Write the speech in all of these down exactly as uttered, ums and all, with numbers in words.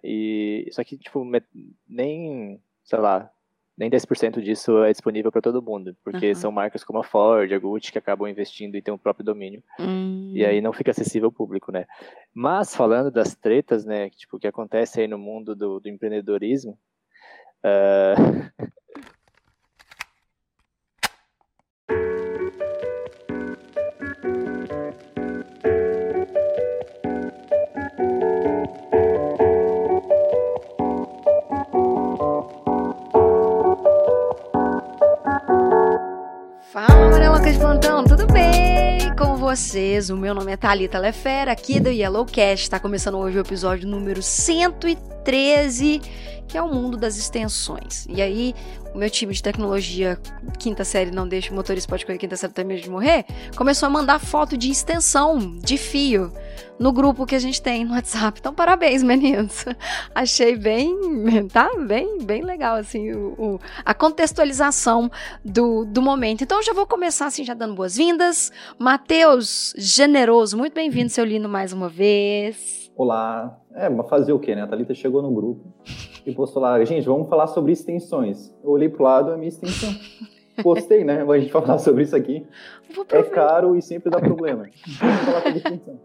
E, só que, tipo, nem, sei lá, nem dez por cento disso é disponível para todo mundo, porque uhum. são marcas como a Ford, a Gucci, que acabam investindo e tem um próprio domínio, hum. e aí não fica acessível ao público, né? Mas, falando das tretas, né, que, tipo, que acontece aí no mundo do, do empreendedorismo, uh... Fala, Amarelocas de Plantão, tudo bem com vocês? O meu nome é Thalita Lefera, aqui do Yellowcast. Está começando hoje o episódio número cento e treze, que é o mundo das extensões. E aí, o meu time de tecnologia, quinta série não deixa o motorista pode correr, quinta série tem medo de morrer, começou a mandar foto de extensão, de fio, no grupo que a gente tem no WhatsApp. Então, parabéns, meninos. Achei bem, tá? Bem, bem legal, assim, o, o, a contextualização do, do momento. Então, eu já vou começar, assim, já dando boas-vindas. Matheus Generoso, muito bem-vindo, seu lindo, mais uma vez. Olá. É, mas fazer o quê, né? A Thalita chegou no grupo e postou lá, gente, vamos falar sobre extensões. Eu olhei pro lado, é a minha extensão. Postei, né? Vamos a gente falar sobre isso aqui. É caro e sempre dá problema. Vamos falar sobre extensão.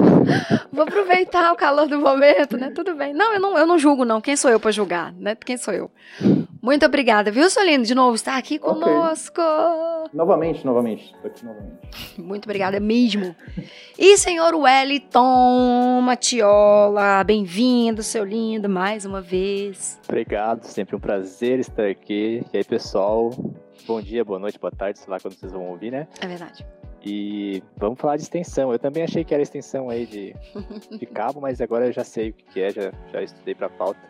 Vou aproveitar o calor do momento, né? Tudo bem. Não, eu não, eu não julgo, não. Quem sou eu pra julgar, né? Quem sou eu? Muito obrigada, viu, Solino? De novo, está aqui conosco. Okay. Novamente, novamente. Estou aqui novamente. Muito obrigada mesmo. E senhor Wellington Matiola, bem-vindo, seu lindo, mais uma vez. Obrigado, sempre um prazer estar aqui. E aí, pessoal, bom dia, boa noite, boa tarde, sei lá quando vocês vão ouvir, né? É verdade. E vamos falar de extensão. Eu também achei que era extensão aí de, de cabo, mas agora eu já sei o que é, já, já estudei pra pauta.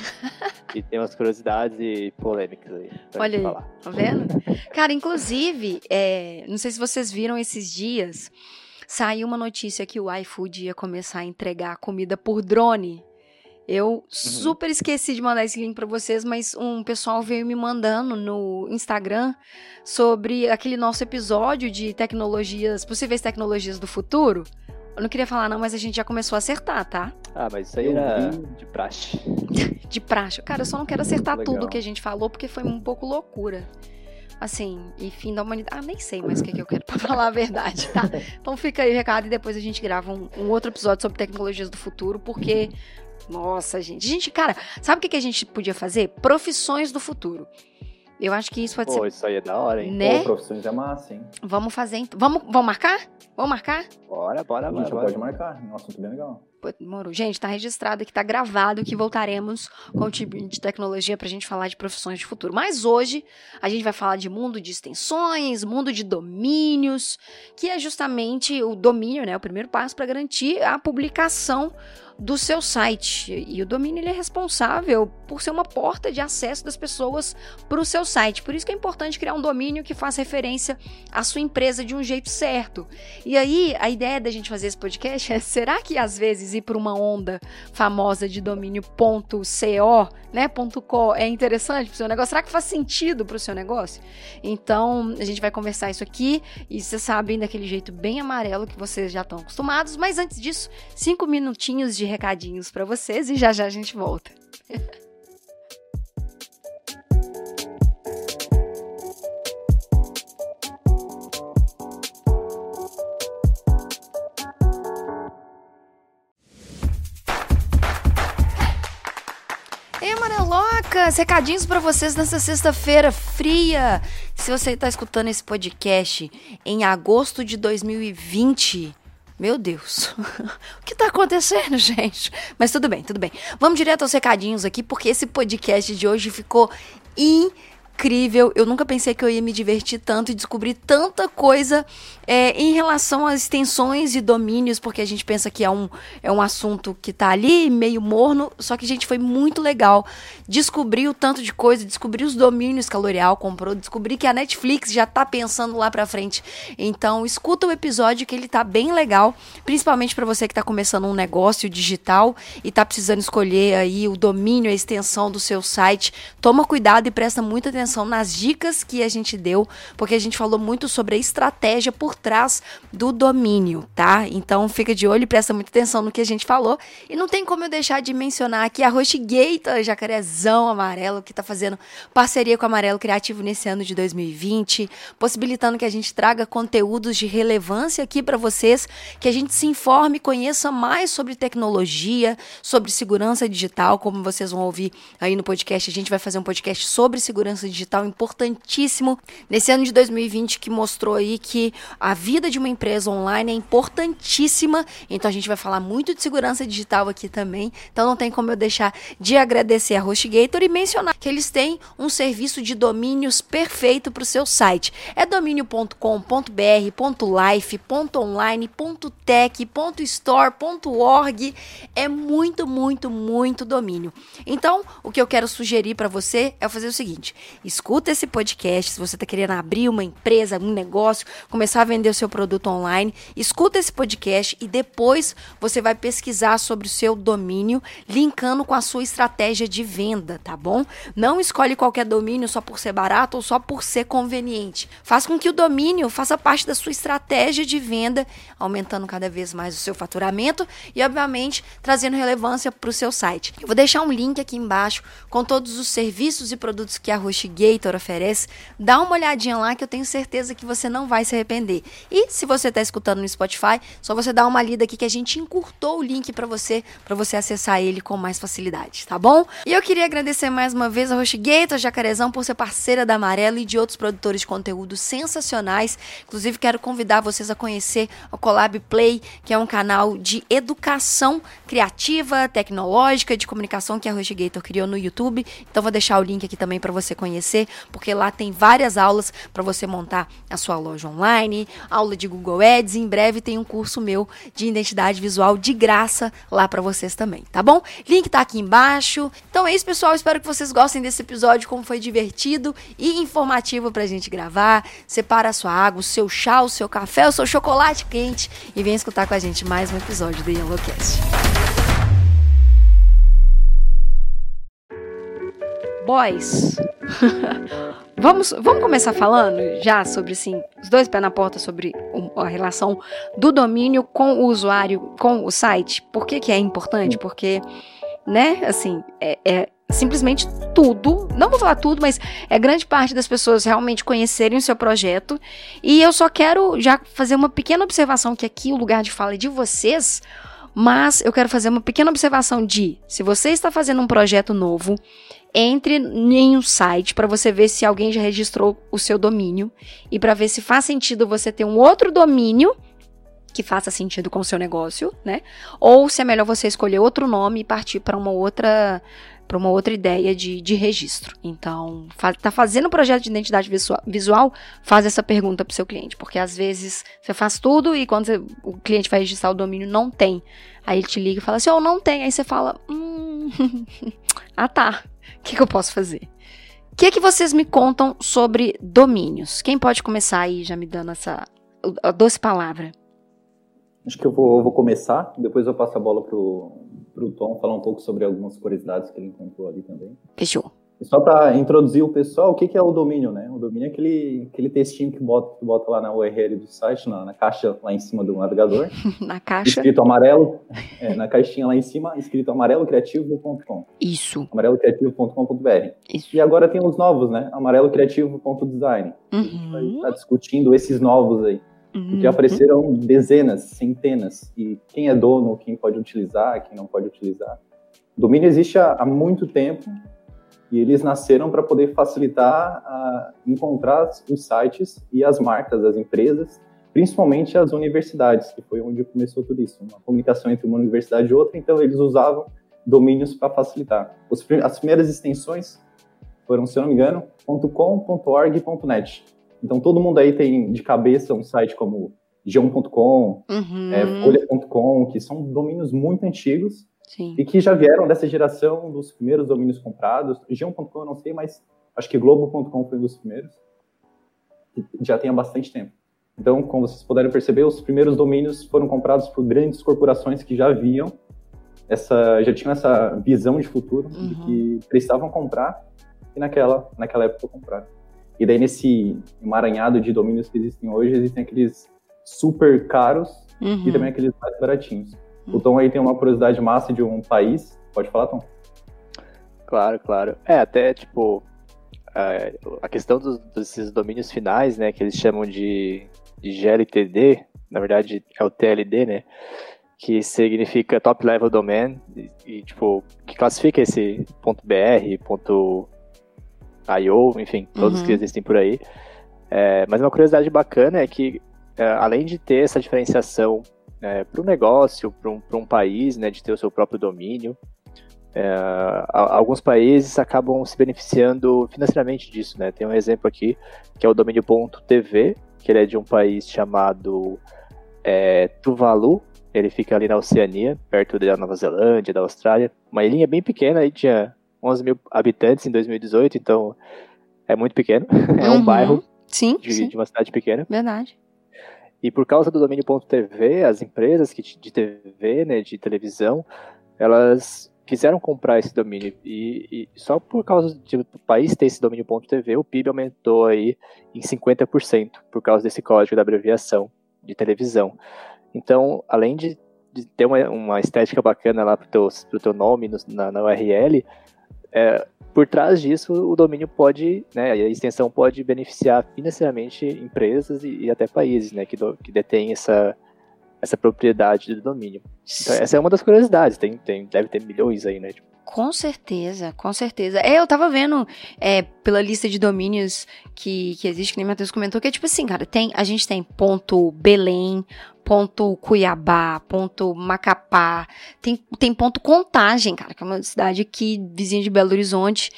E tem umas curiosidades e polêmicas aí pra Olha aí, falar. Tá vendo? Cara, inclusive, é, não sei se vocês viram esses dias, saiu uma notícia que o iFood ia começar a entregar comida por drone. Eu uhum. super esqueci de mandar esse link pra vocês, mas um pessoal veio me mandando no Instagram sobre aquele nosso episódio de tecnologias, possíveis tecnologias do futuro. Eu não queria falar não, mas a gente já começou a acertar, tá? Ah, mas isso aí era de praxe. De praxe. Cara, eu só não quero acertar tudo que a gente falou, porque foi um pouco loucura. Assim, e fim da humanidade. Ah, nem sei mais o que, é que eu quero pra falar a verdade, tá? Então fica aí o recado e depois a gente grava um, um outro episódio sobre tecnologias do futuro, porque... Nossa, gente. Gente, cara, sabe o que, que a gente podia fazer? Profissões do futuro. Eu acho que isso pode Pô, ser... Pô, isso aí é da hora, hein? Né? Pô, profissões é massa, hein? Vamos fazer, então. Vamos, vamos marcar? Vamos marcar? Bora, bora, bora. A gente bora. pode marcar. Um assunto bem legal. Moro. Gente, tá registrado aqui, tá gravado que voltaremos com o time de tecnologia pra gente falar de profissões de futuro. Mas hoje a gente vai falar de mundo de extensões, mundo de domínios, que é justamente o domínio, né? O primeiro passo para garantir a publicação do seu site. E o domínio ele é responsável por ser uma porta de acesso das pessoas para o seu site. Por isso que é importante criar um domínio que faça referência à sua empresa de um jeito certo. E aí, a ideia da gente fazer esse podcast é, será que às vezes ir por uma onda famosa de domínio .co, né, .co é interessante para o seu negócio? Será que faz sentido para o seu negócio? Então, a gente vai conversar isso aqui e vocês sabem daquele jeito bem amarelo que vocês já estão acostumados. Mas antes disso, cinco minutinhos de recadinhos para vocês e já já a gente volta. Ei, Amarelocas, recadinhos para vocês nessa sexta-feira fria. Se você está escutando esse podcast em agosto de dois mil e vinte... Meu Deus, o que tá acontecendo, gente? Mas tudo bem, tudo bem. Vamos direto aos recadinhos aqui, porque esse podcast de hoje ficou incrível. Eu nunca pensei que eu ia me divertir tanto e descobrir tanta coisa é, em relação às extensões e domínios, porque a gente pensa que é um, é um assunto que tá ali meio morno, só que, gente, foi muito legal descobrir o tanto de coisa, descobrir os domínios que a L'Oréal comprou, descobrir que a Netflix já tá pensando lá pra frente. Então, escuta o episódio que ele tá bem legal, principalmente para você que tá começando um negócio digital e tá precisando escolher aí o domínio, a extensão do seu site. Toma cuidado e presta muita atenção atenção nas dicas que a gente deu, porque a gente falou muito sobre a estratégia por trás do domínio, tá? Então fica de olho e presta muita atenção no que a gente falou. E não tem como eu deixar de mencionar aqui a HostGator, jacarezão amarelo, que tá fazendo parceria com a Amarelo Criativo nesse ano de dois mil e vinte, possibilitando que a gente traga conteúdos de relevância aqui para vocês, que a gente se informe, conheça mais sobre tecnologia, sobre segurança digital, como vocês vão ouvir aí no podcast. A gente vai fazer um podcast sobre segurança digital importantíssimo nesse ano de dois mil e vinte, que mostrou aí que a vida de uma empresa online é importantíssima. Então a gente vai falar muito de segurança digital aqui também. Então não tem como eu deixar de agradecer a HostGator e mencionar que eles têm um serviço de domínios perfeito para o seu site. É domínio ponto com ponto b r, .life, .online, .tech, .store, .org. É muito, muito, muito domínio. Então, o que eu quero sugerir para você é fazer o seguinte: escuta esse podcast. Se você está querendo abrir uma empresa, um negócio, começar a vender o seu produto online, escuta esse podcast e depois você vai pesquisar sobre o seu domínio, linkando com a sua estratégia de venda, tá bom? Não escolhe qualquer domínio só por ser barato ou só por ser conveniente. Faz com que o domínio faça parte da sua estratégia de venda, aumentando cada vez mais o seu faturamento e, obviamente, trazendo relevância para o seu site. Eu vou deixar um link aqui embaixo com todos os serviços e produtos que a HostGator oferece. Dá uma olhadinha lá que eu tenho certeza que você não vai se arrepender. E se você está escutando no Spotify, só você dar uma lida aqui que a gente encurtou o link para você, para você acessar ele com mais facilidade, tá bom? E eu queria agradecer mais uma vez a HostGator, Jacarezão, por ser parceira da Amarelo e de outros produtores de conteúdo sensacionais. Inclusive, quero convidar vocês a conhecer o Collab Play, que é um canal de educação criativa, tecnológica, de comunicação que a HostGator criou no YouTube. Então, vou deixar o link aqui também para você conhecer, porque lá tem várias aulas para você montar a sua loja online, aula de Google Ads. Em breve tem um curso meu de identidade visual de graça lá para vocês também, tá bom? Link tá aqui embaixo. Então é isso, pessoal. Espero que vocês gostem desse episódio, como foi divertido e informativo pra gente gravar. Separa a sua água, o seu chá, o seu café, o seu chocolate quente e vem escutar com a gente mais um episódio do Yellowcast. Boys, vamos, vamos começar falando já sobre, assim, os dois pés na porta sobre a relação do domínio com o usuário, com o site. Por que que é importante? Porque, né, assim, é, é simplesmente tudo, não vou falar tudo, mas é grande parte das pessoas realmente conhecerem o seu projeto. E eu só quero já fazer uma pequena observação, que aqui o lugar de fala é de vocês, mas eu quero fazer uma pequena observação de, se você está fazendo um projeto novo, entre em um site para você ver se alguém já registrou o seu domínio e para ver se faz sentido você ter um outro domínio que faça sentido com o seu negócio, né? Ou se é melhor você escolher outro nome e partir para uma outra para uma outra ideia de, de registro. Então, fa- tá fazendo um projeto de identidade visual, visual, faz essa pergunta pro seu cliente, porque às vezes você faz tudo e quando você, o cliente vai registrar o domínio, não tem. Aí ele te liga e fala assim, oh, não tem. Aí você fala, hum, ah tá, o que, que eu posso fazer? O que, que vocês me contam sobre domínios? Quem pode começar aí, já me dando essa a doce palavra? Acho que eu vou, eu vou começar, depois eu passo a bola pro, pro Tom falar um pouco sobre algumas curiosidades que ele encontrou ali também. Fechou. E só para introduzir o pessoal, o que, que é o domínio, né? O domínio é aquele, aquele textinho que bota, que bota lá na U R L do site, na, na caixa lá em cima do navegador. Na caixa. Escrito amarelo, é, na caixinha lá em cima, escrito amarelo criativo ponto com. Isso. amarelo criativo ponto com ponto b r. Isso. E agora tem os novos, né? amarelo criativo ponto design. Uhum. A gente vai estar discutindo esses novos aí. Uhum. Porque apareceram dezenas, centenas. E quem é dono, quem pode utilizar, quem não pode utilizar. O domínio existe há, há muito tempo. E eles nasceram para poder facilitar a encontrar os sites e as marcas das empresas, principalmente as universidades, que foi onde começou tudo isso. Uma comunicação entre uma universidade e outra, então eles usavam domínios para facilitar. Os, as primeiras extensões foram, se eu não me engano, .com, .org e .net. Então todo mundo aí tem de cabeça um site como g um ponto com, uhum. é, folha ponto com, que são domínios muito antigos. Sim. E que já vieram dessa geração dos primeiros domínios comprados. G um ponto com eu não sei, mas acho que globo ponto com foi um dos primeiros. Já tem há bastante tempo. Então, como vocês puderam perceber, os primeiros domínios foram comprados por grandes corporações que já viam, essa, já tinham essa visão de futuro, uhum. de que precisavam comprar que naquela, naquela época compraram. E daí nesse emaranhado de domínios que existem hoje, existem aqueles super caros uhum. e também aqueles mais baratinhos. Uhum. O Tom aí tem uma curiosidade massa de um país. Pode falar, Tom? Claro, claro. É, até, tipo, a, a questão dos, desses domínios finais, né, que eles chamam de, de G L T D, na verdade é o T L D, né, que significa Top Level Domain, e, e tipo, que classifica esse .br, .io, enfim, todos uhum. que existem por aí. É, mas uma curiosidade bacana é que, é, além de ter essa diferenciação é, para o negócio, para um, um país, né, de ter o seu próprio domínio, é, alguns países acabam se beneficiando financeiramente disso, né? Tem um exemplo aqui, que é o domínio.tv, que ele é de um país chamado é, Tuvalu. Ele fica ali na Oceania, perto da Nova Zelândia, da Austrália. Uma ilhinha bem pequena, aí tinha onze mil habitantes em dois mil e dezoito, então é muito pequeno. É um uhum. bairro sim, de, sim. de uma cidade pequena. Verdade. E por causa do domínio.tv, as empresas que, de T V, né, de televisão, elas quiseram comprar esse domínio. E, e só por causa do país ter esse domínio.tv, o P I B aumentou aí em cinquenta por cento, por causa desse código da abreviação de televisão. Então, além de, de ter uma, uma estética bacana lá pro teu, pro teu nome no, na, na U R L, é, por trás disso o domínio pode, né, a extensão pode beneficiar financeiramente empresas e, e até países, né, que, do, que detêm essa, essa propriedade do domínio. Então, essa é uma das curiosidades, tem, tem, deve ter milhões aí, né? Tipo. Com certeza, com certeza. É, eu tava vendo é, pela lista de domínios que, que existe, que nem o Matheus comentou, que é tipo assim, cara, tem, a gente tem ponto Belém, ponto Cuiabá, ponto Macapá, tem, tem ponto Contagem, cara, que é uma cidade aqui, vizinha de Belo Horizonte,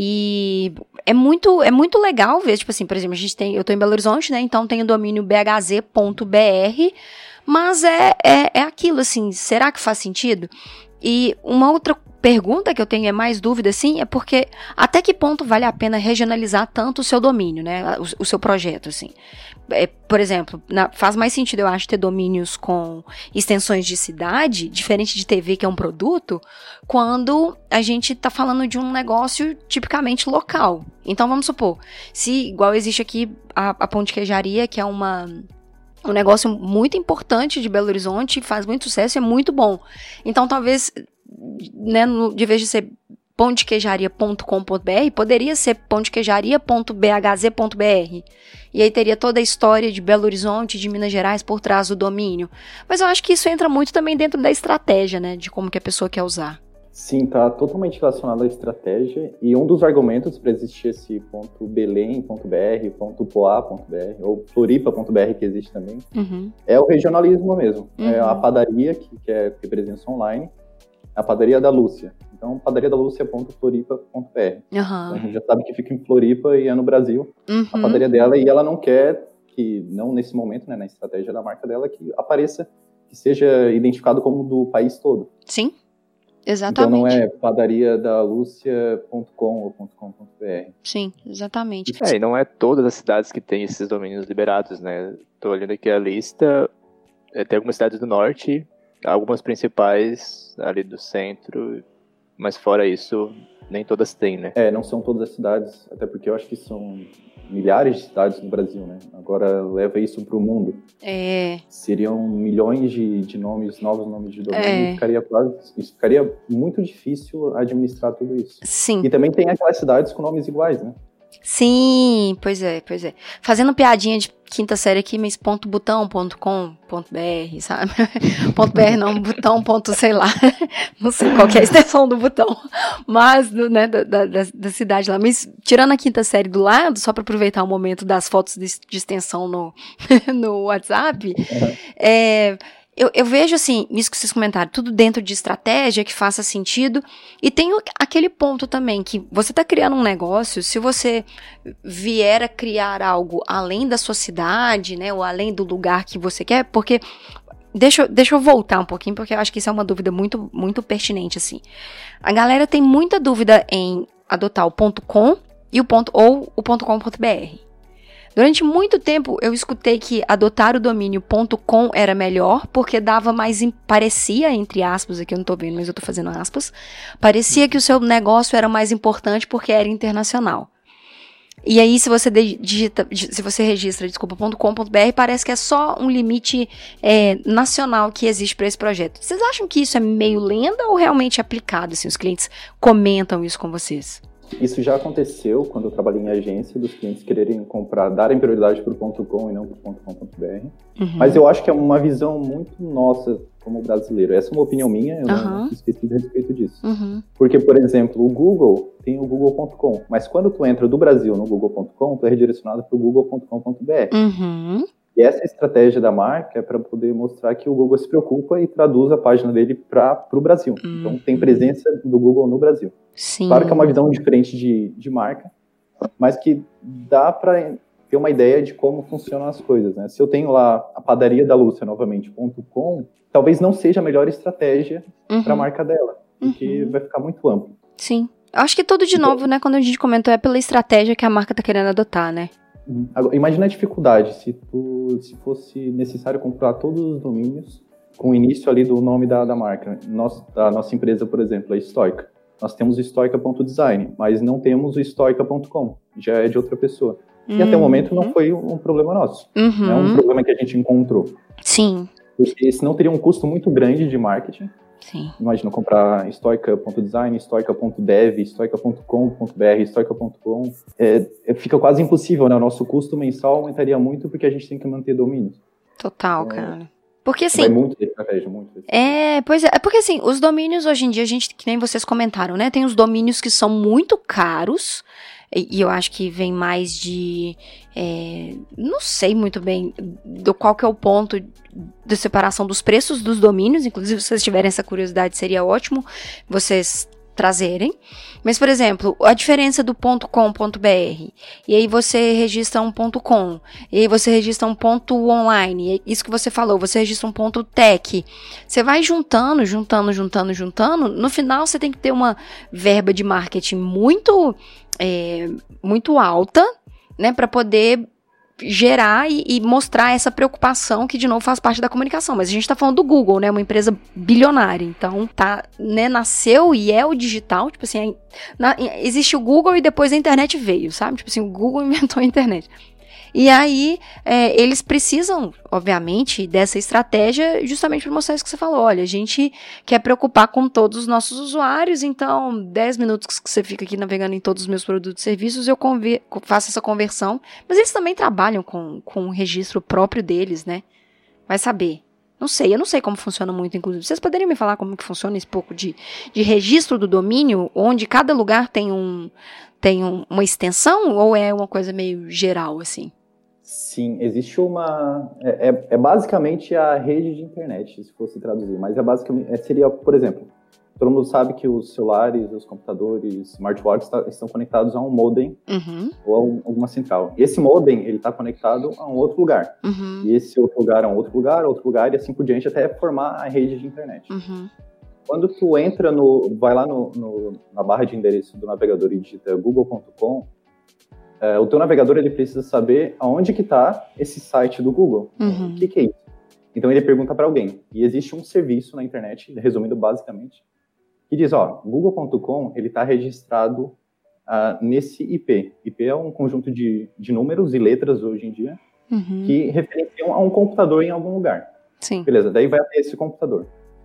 e é muito, é muito legal ver, tipo assim, por exemplo, a gente tem, eu tô em Belo Horizonte, né, então tem o domínio b h z ponto b r, mas é, é, é aquilo, assim, será que faz sentido? E uma outra pergunta que eu tenho, é mais dúvida, assim, é porque até que ponto vale a pena regionalizar tanto o seu domínio, né, o, o seu projeto, assim. É, por exemplo, na, faz mais sentido, eu acho, ter domínios com extensões de cidade, diferente de T V, que é um produto, quando a gente tá falando de um negócio tipicamente local. Então, vamos supor, se, igual existe aqui a, a Pão de Queijaria, que é uma... um negócio muito importante de Belo Horizonte, faz muito sucesso e é muito bom. Então, talvez, né, no, de vez de ser pão de queijaria ponto com ponto b r, poderia ser pão de queijaria ponto b h z ponto b r. E aí teria toda a história de Belo Horizonte, de Minas Gerais por trás do domínio. Mas eu acho que isso entra muito também dentro da estratégia, né, de como que a pessoa quer usar. Sim, está totalmente relacionado à estratégia, e um dos argumentos para existir esse ponto Belém ponto b r, ponto Poá ponto b r, ou Floripa ponto b r, que existe também, uhum. é o regionalismo mesmo. Uhum. É a padaria, que, que é que presença online, a padaria da Lúcia. Então, padaria da Lúcia ponto floripa ponto b r. Uhum. Então, a gente já sabe que fica em Floripa e é no Brasil, uhum. a padaria dela, e ela não quer que, não nesse momento, né, na estratégia da marca dela, que apareça, que seja identificado como do país todo. Sim. Exatamente. Então não é padaria da Lúcia ponto com ou .com.br. Sim, exatamente. É, e não é todas as cidades que têm esses domínios liberados, né? Tô olhando aqui a lista, é, tem algumas cidades do norte, algumas principais ali do centro, mas fora isso, nem todas têm, né? É, não são todas as cidades, até porque eu acho que são milhares de cidades no Brasil, né? Agora leva isso para o mundo. É. Seriam milhões de, de nomes, novos nomes de domínio. É. Ficaria quase, isso ficaria muito difícil administrar tudo isso. Sim. E também tem aquelas cidades com nomes iguais, né? Sim, pois é, pois é. Fazendo piadinha de quinta série aqui, mas ponto botão ponto com ponto b r, sabe? Ponto .br não, botão, ponto, sei lá. Não sei qual que é a extensão do botão. Mas, né, da, da, da cidade lá. Mas, tirando a quinta série do lado, só para aproveitar o momento das fotos de, de extensão no, no WhatsApp, uhum. é... Eu, eu vejo, assim, isso que vocês comentaram, tudo dentro de estratégia que faça sentido. E tem aquele ponto também, que você está criando um negócio, se você vier a criar algo além da sua cidade, né, ou além do lugar que você quer, porque... Deixa, deixa eu voltar um pouquinho, porque eu acho que isso é uma dúvida muito, muito pertinente, assim. A galera tem muita dúvida em adotar o ponto .com e o ponto, ou o ponto .com.br. Durante muito tempo, eu escutei que adotar o domínio .com era melhor, porque dava mais, parecia, entre aspas, aqui eu não tô vendo, mas eu tô fazendo aspas, parecia que o seu negócio era mais importante porque era internacional. E aí, se você digita, se você registra, desculpa, .com.br, parece que é só um limite é, nacional que existe para esse projeto. Vocês acham que isso é meio lenda ou realmente aplicado? Assim, os clientes comentam isso com vocês? Isso já aconteceu quando eu trabalhei em agência, dos clientes quererem comprar, darem prioridade para o .com e não para o .com.br. Uhum. Mas eu acho que é uma visão muito nossa como brasileiro. Essa é uma opinião minha, eu uhum. não esqueci a respeito disso. Uhum. Porque, por exemplo, o Google tem o google ponto com, mas quando tu entra do Brasil no google ponto com, tu é redirecionado para o google ponto com ponto b r. Uhum. E essa estratégia da marca é para poder mostrar que o Google se preocupa e traduz a página dele para o Brasil. Uhum. Então, tem presença do Google no Brasil. Sim. Claro que é uma visão diferente de, de marca, mas que dá para ter uma ideia de como funcionam as coisas, né? Se eu tenho lá a padaria da Lúcia, novamente, ponto .com, talvez não seja a melhor estratégia uhum. para a marca dela, porque uhum. vai ficar muito amplo. Sim. Eu acho que tudo de novo, né, quando a gente comentou, é pela estratégia que a marca está querendo adotar, né? Agora, imagina a dificuldade se, tu, se fosse necessário comprar todos os domínios com o início ali do nome da, da marca. Nossa, da nossa empresa, por exemplo, a Stoica. Nós temos o stoica ponto design, mas não temos o stoica ponto com, já é de outra pessoa. E uhum. até o momento não foi um problema nosso, uhum. é um problema que a gente encontrou. Sim. Porque senão teria um custo muito grande de marketing. Sim. Imagina comprar stoica ponto design, stoica ponto dev, stoica ponto com ponto b r, stoica ponto com. É, fica quase impossível, né? O nosso custo mensal aumentaria muito porque a gente tem que manter domínio. Total, então, cara. Porque assim... Vai muito da estratégia, muito da estratégia. É, pois é. É porque assim, os domínios hoje em dia, a gente, que nem vocês comentaram, né? Tem os domínios que são muito caros, e, e eu acho que vem mais de... É, não sei muito bem do qual que é o ponto de separação dos preços dos domínios. Inclusive, se vocês tiverem essa curiosidade, seria ótimo vocês trazerem. Mas, por exemplo, a diferença do .com.br, e aí você registra um .com, e aí você registra um ponto .online, isso que você falou, você registra um ponto .tech. Você vai juntando, juntando, juntando, juntando, no final você tem que ter uma verba de marketing muito, é, muito alta, né, para poder gerar e, e mostrar essa preocupação que, de novo, faz parte da comunicação. Mas a gente tá falando do Google, né? Uma empresa bilionária. Então, tá, né? Nasceu e é o digital. Tipo assim, na, existe o Google e depois a internet veio, sabe? Tipo assim, o Google inventou a internet. E aí, é, eles precisam, obviamente, dessa estratégia justamente para mostrar isso que você falou. Olha, a gente quer preocupar com todos os nossos usuários, então dez minutos que você fica aqui navegando em todos os meus produtos e serviços, eu conver- faço essa conversão. Mas eles também trabalham com, com um registro próprio deles, né? Vai saber. Não sei, eu não sei como funciona muito, inclusive. Vocês poderiam me falar como que funciona esse pouco de, de registro do domínio, onde cada lugar tem, um, tem um, uma extensão, ou é uma coisa meio geral, assim? Sim, existe uma... É, é, é basicamente a rede de internet, se fosse traduzir, mas é basicamente, é, seria, por exemplo, todo mundo sabe que os celulares, os computadores, smartwatches tá, estão conectados a um modem uhum. ou a um, alguma central. E esse modem, ele está conectado a um outro lugar. Uhum. E esse outro lugar a um outro lugar, outro lugar, e assim por diante, até formar a rede de internet. Uhum. Quando tu entra no... vai lá no, no, na barra de endereço do navegador e digita google ponto com, É, o teu navegador ele precisa saber aonde que está esse site do Google. Uhum. O que, que é isso? Então ele pergunta para alguém. E existe um serviço na internet, resumindo basicamente, que diz, ó, google ponto com ele está registrado uh, nesse I P. I P é um conjunto de, de números e letras hoje em dia uhum. que referenciam a um computador em algum lugar. Sim. Beleza, daí vai até esse computador.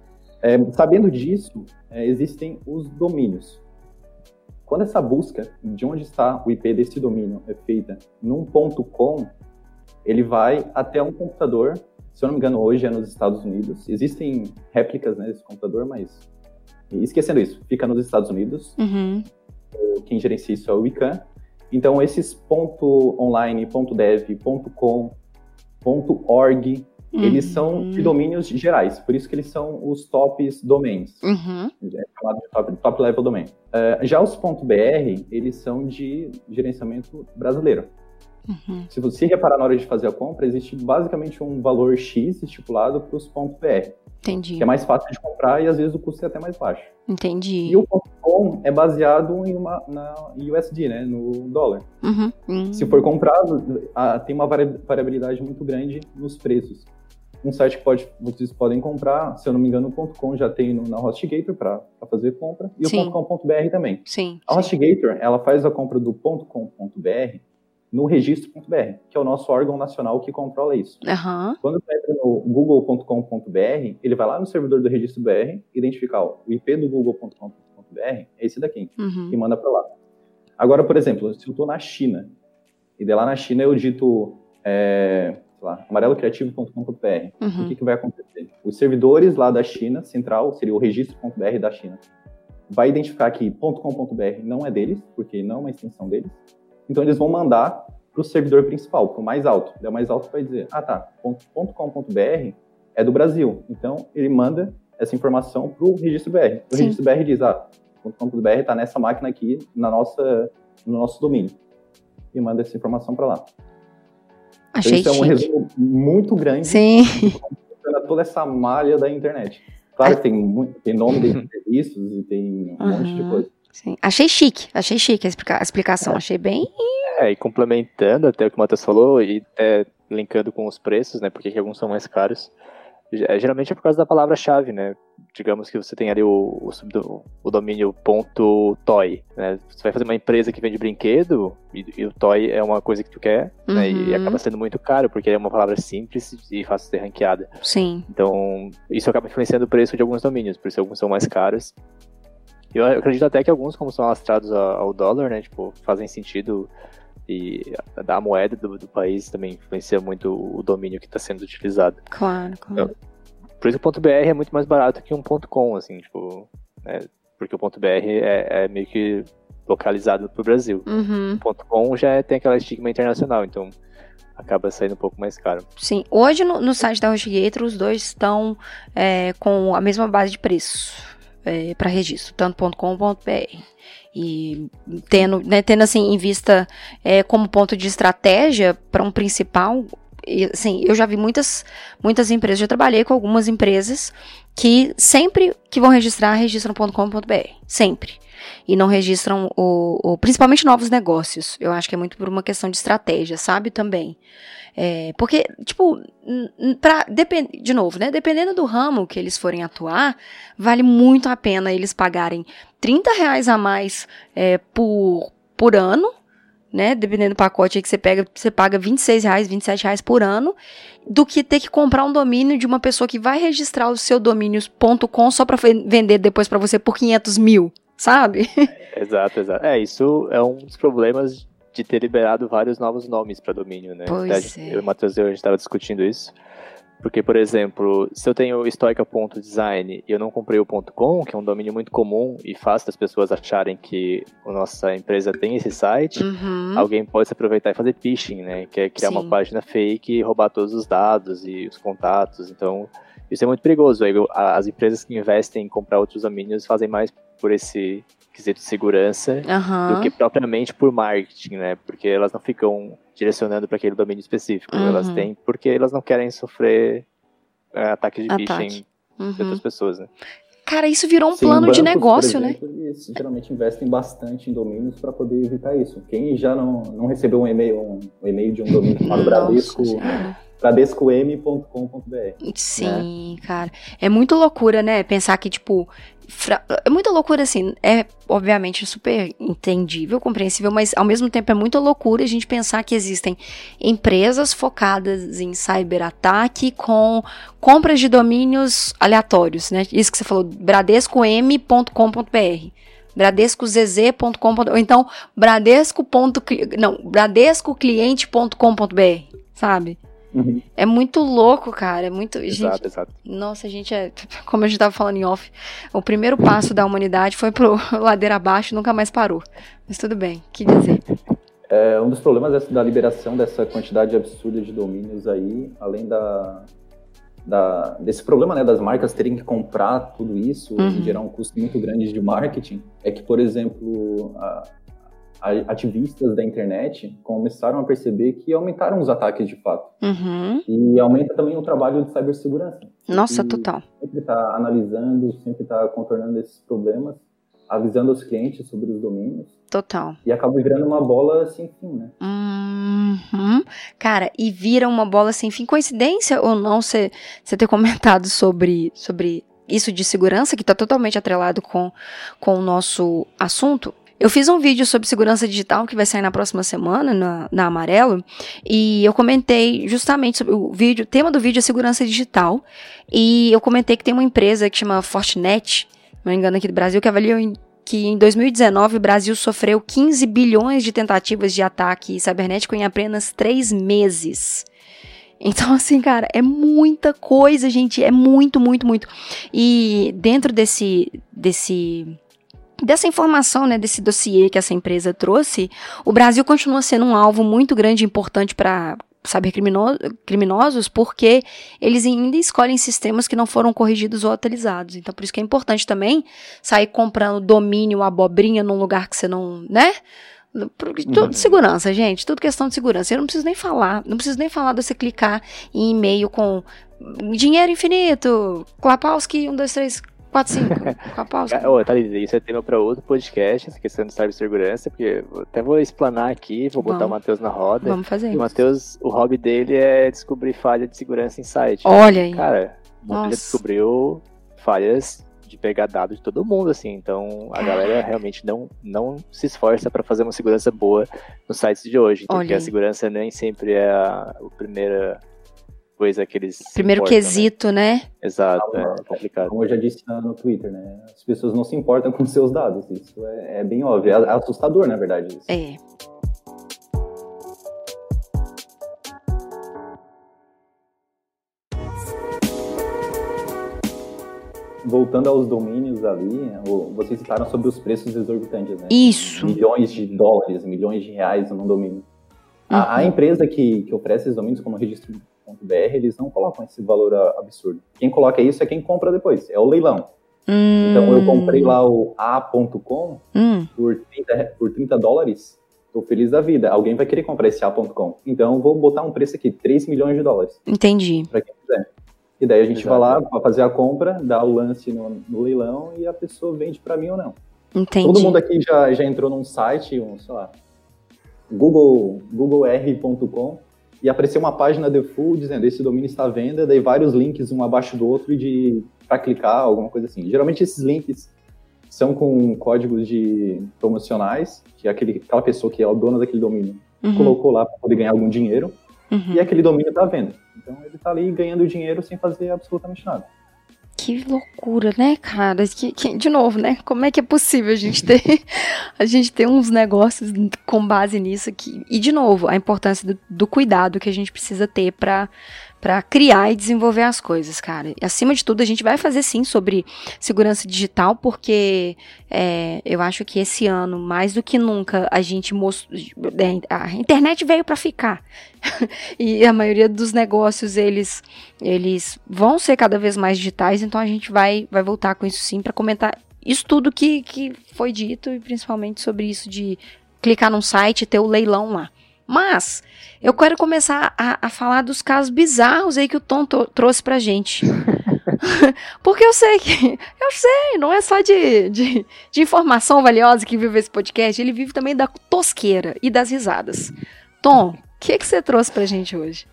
É, sabendo disso, é, existem os domínios. Quando essa busca de onde está o I P desse domínio é feita num ponto .com, ele vai até um computador, se eu não me engano hoje é nos Estados Unidos, existem réplicas, né, desse computador, mas esquecendo isso, fica nos Estados Unidos, uhum. quem gerencia isso é o I C A N, então esses ponto .online, ponto .dev, ponto .com, ponto .org, uhum. eles são de domínios gerais, por isso que eles são os tops domains, uhum. é chamado de top, top level domain. Uh, já os .br, eles são de gerenciamento brasileiro. Uhum. Se você reparar na hora de fazer a compra, existe basicamente um valor X estipulado para os .br. Entendi. Que é mais fácil de comprar e às vezes o custo é até mais baixo. Entendi. E o .com é baseado em uma, na U S D, né, no dólar. Uhum. Uhum. Se for comprado, a, tem uma variabilidade muito grande nos preços. Um site que pode, vocês podem comprar, se eu não me engano, o .com já tem no, na HostGator para fazer compra, e sim. o .com.br também. Sim, a HostGator, ela faz a compra do .com.br no registro.br, que é o nosso órgão nacional que controla isso. Uhum. Quando você entra no google ponto com ponto b r, ele vai lá no servidor do registro B R, identificar ó, o I P do google ponto com ponto b r, é esse daqui, uhum. e manda para lá. Agora, por exemplo, se eu estou na China, e de lá na China eu digito é, sei lá, amarelo criativo ponto com ponto b r, uhum. o que, que vai acontecer? Os servidores lá da China, central, seria o registro.br da China, vai identificar que .com.br não é deles, porque não é uma extensão deles. Então, eles vão mandar para o servidor principal, para o mais alto. O mais alto vai dizer, ah tá, .com.br é do Brasil. Então, ele manda essa informação para o registro B R. O Sim. registro B R diz, ah, .com.br está nessa máquina aqui, na nossa, no nosso domínio. E manda essa informação para lá. Achei então, isso é um resumo muito grande Sim. de como funciona toda essa malha da internet. Claro que tem, muito, tem nome de serviços e tem um uhum. monte de coisa. Sim. Achei chique, achei chique a, explica- a explicação, é. achei bem... É, e complementando até o que o Matheus falou, e é, linkando com os preços, né, porque alguns são mais caros, geralmente é por causa da palavra-chave, né, digamos que você tem ali o, o, o domínio .toy, né, você vai fazer uma empresa que vende brinquedo, e, e o toy é uma coisa que tu quer, uhum. né, e acaba sendo muito caro, porque é uma palavra simples e fácil de ser ranqueada. Sim. Então, isso acaba influenciando o preço de alguns domínios, por isso alguns são mais caros. Eu acredito até que alguns, como são lastrados ao dólar, né, tipo, fazem sentido, e a moeda do, do país também influencia muito o domínio que está sendo utilizado. Claro, claro. Então, por isso o .br é muito mais barato que um .com, assim, tipo, né, porque o .br é, é meio que localizado pro Brasil. Uhum. O .com já é, tem aquela estigma internacional, então acaba saindo um pouco mais caro. Sim, hoje no, no site da HostGator os dois estão é, com a mesma base de preço. É, para registro, tanto .com quanto .br. E tendo, né, tendo assim em vista é, como ponto de estratégia para um principal, e, assim, eu já vi muitas, muitas empresas, já trabalhei com algumas empresas que sempre que vão registrar, registram .com ponto b r, sempre. E não registram, o, o, principalmente novos negócios. Eu acho que é muito por uma questão de estratégia, sabe, também. É, porque, tipo, pra, depend, de novo, né, dependendo do ramo que eles forem atuar, vale muito a pena eles pagarem trinta reais a mais é, por, por ano, né, dependendo do pacote aí que você pega, você paga vinte e seis reais, vinte e sete reais por ano, do que ter que comprar um domínio de uma pessoa que vai registrar o seu domínio ponto com só para vender depois para você por quinhentos mil, sabe? Exato, exato. É, isso é um dos problemas de ter liberado vários novos nomes para domínio, né? Pois Até é. Eu e o Matheus, a gente estava discutindo isso. Porque, por exemplo, se eu tenho stoica ponto design e eu não comprei o .com, que é um domínio muito comum e fácil das pessoas acharem que a nossa empresa tem esse site, uhum. alguém pode se aproveitar e fazer phishing, né? Que é criar Sim. uma página fake e roubar todos os dados e os contatos. Então, isso é muito perigoso. As empresas que investem em comprar outros domínios fazem mais por esse quesito de segurança uhum. do que propriamente por marketing, né? Porque elas não ficam direcionando para aquele domínio específico. Uhum. Elas têm porque elas não querem sofrer é, ataques de Ataque. phishing uhum. de outras pessoas, né? Cara, isso virou um Sim, plano bancos, de negócio, por exemplo, né? Eles geralmente investem bastante em domínios para poder evitar isso. Quem já não, não recebeu um e-mail, um, um e-mail de um domínio chamado Bradesco, bradesco m ponto com ponto b r. Sim, né? Cara. É muito loucura, né? Pensar que, tipo... Fra... É muita loucura, assim. É, obviamente, super entendível, compreensível, mas, ao mesmo tempo, é muita loucura a gente pensar que existem empresas focadas em cyberataque com compras de domínios aleatórios, né? Isso que você falou, bradesco m ponto com ponto b r. bradesco z z ponto com ponto b r. Ou então, bradesco. Não, bradesco cliente ponto com ponto b r, sabe? Uhum. É muito louco, cara, é muito... Exato, gente, exato. Nossa, a gente é... Como a gente tava falando em off, o primeiro passo da humanidade foi pro ladeira abaixo e nunca mais parou. Mas tudo bem, o que dizer? É, um dos problemas dessa, da liberação dessa quantidade absurda de domínios aí, além da, da, desse problema, né, das marcas terem que comprar tudo isso uhum. e gerar um custo muito grande de marketing, é que, por exemplo, a, ativistas da internet começaram a perceber que aumentaram os ataques de fato. Uhum. E aumenta também o trabalho de cibersegurança. Nossa, e total. Sempre está analisando, sempre está contornando esses problemas, avisando os clientes sobre os domínios. Total. E acaba virando uma bola sem fim, né? Uhum. Cara, e vira uma bola sem fim. Coincidência ou não você ter comentado sobre, sobre isso de segurança, que está totalmente atrelado com, com o nosso assunto? Eu fiz um vídeo sobre segurança digital que vai sair na próxima semana, na, na Amarelo, e eu comentei justamente sobre o vídeo, o tema do vídeo é segurança digital, e eu comentei que tem uma empresa que chama Fortinet, não me engano aqui do Brasil, que avaliou em, que em dois mil e dezenove o Brasil sofreu quinze bilhões de tentativas de ataque cibernético em apenas três meses. Então, assim, cara, é muita coisa, gente, é muito, muito, muito. E dentro desse... desse Dessa informação, né, desse dossiê que essa empresa trouxe, o Brasil continua sendo um alvo muito grande e importante para cybercriminosos, porque eles ainda escolhem sistemas que não foram corrigidos ou atualizados. Então, por isso que é importante também sair comprando domínio, abobrinha num lugar que você não, né? Tudo de segurança, gente, tudo questão de segurança. Eu não preciso nem falar, não preciso nem falar de você clicar em e-mail com dinheiro infinito, Klapowski, um, dois, três... quatro, cinco, com a pausa. Oh, tá, isso é tema para outro podcast, essa questão de cibersegurança, porque eu até vou explanar aqui, vou botar Vamos. o Matheus na roda. Vamos fazer isso. O Matheus, o hobby dele é descobrir falha de segurança em site. Olha aí. Cara, ele descobriu falhas de pegar dados de todo mundo, assim, então a galera realmente não, não se esforça para fazer uma segurança boa nos sites de hoje, então, porque a segurança nem sempre é a, a primeira... coisa que eles primeiro importam, quesito, né? né? Exato, é complicado. Como eu já disse no Twitter, né? As pessoas não se importam com seus dados. Isso é, é bem óbvio. É assustador, na verdade. Isso. É. Voltando aos domínios ali, vocês citaram sobre os preços exorbitantes, né? Isso. Milhões de dólares, milhões de reais num domínio. Uhum. A, a empresa que, que oferece esses domínios como registro .br, eles não colocam esse valor absurdo. Quem coloca isso é quem compra depois, é o leilão. Hum. Então eu comprei lá o A ponto com hum. por, trinta, por trinta dólares, tô feliz da vida. Alguém vai querer comprar esse A ponto com. Então eu vou botar um preço aqui, três milhões de dólares. Entendi. Pra quem quiser. E daí a gente Exato. vai lá pra fazer a compra, dá o lance no, no leilão e a pessoa vende pra mim ou não. Entendi. Todo mundo aqui já, já entrou num site, um, sei lá, Google, Google R ponto com, e apareceu uma página default dizendo esse domínio está à venda, daí vários links um abaixo do outro de para clicar, alguma coisa assim. Geralmente esses links são com códigos de promocionais, que é aquele, aquela pessoa que é o dono daquele domínio uhum. colocou lá para poder ganhar algum dinheiro, uhum. e aquele domínio está à venda. Então ele está ali ganhando dinheiro sem fazer absolutamente nada. Que loucura, né, cara? Que, que, de novo, né? Como é que é possível a gente ter, a gente ter uns negócios com base nisso aqui? E, de novo, a importância do, do cuidado que a gente precisa ter para para criar e desenvolver as coisas, cara. E, acima de tudo, a gente vai fazer, sim, sobre segurança digital, porque é, eu acho que esse ano, mais do que nunca, a gente mostrou... A internet veio para ficar. E a maioria dos negócios, eles, eles vão ser cada vez mais digitais, então a gente vai, vai voltar com isso, sim, para comentar isso tudo que, que foi dito, e principalmente sobre isso de clicar num site e ter o leilão lá. Mas eu quero começar a, a falar dos casos bizarros aí que o Tom to- trouxe pra gente. Porque eu sei que... Eu sei, não é só de, de, de informação valiosa que vive esse podcast, ele vive também da tosqueira e das risadas. Tom, o que, que você trouxe pra gente hoje?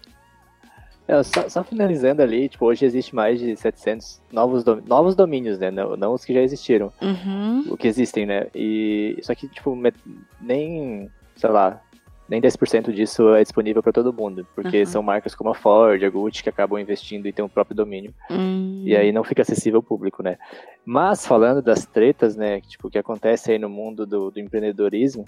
É, só, só finalizando ali, tipo, hoje existe mais de setecentos novos, dom- novos domínios, né? Não, não os que já existiram. Uhum. O que existem, né? E isso aqui, tipo, nem, sei lá... nem dez por cento disso é disponível para todo mundo, porque uhum. são marcas como a Ford, a Gucci, que acabam investindo e tem um próprio domínio, uhum. e aí não fica acessível ao público, né? Mas, falando das tretas, né, tipo, que acontece aí no mundo do, do empreendedorismo,